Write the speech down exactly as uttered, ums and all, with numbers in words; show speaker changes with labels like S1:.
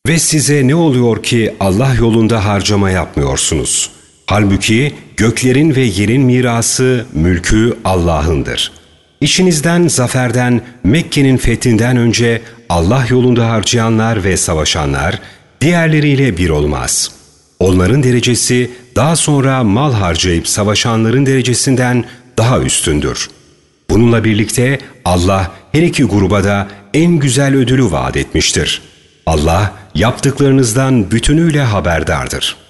S1: Ve size ne oluyor ki Allah yolunda harcama yapmıyorsunuz? Halbuki göklerin ve yerin mirası, mülkü Allah'ındır. İçinizden zaferden, Mekke'nin fethinden önce Allah yolunda harcayanlar ve savaşanlar diğerleriyle bir olmaz. Onların derecesi daha sonra mal harcayıp savaşanların derecesinden daha üstündür. Bununla birlikte Allah her iki gruba da en güzel ödülü vaat etmiştir. Allah yaptıklarınızdan bütünüyle haberdardır.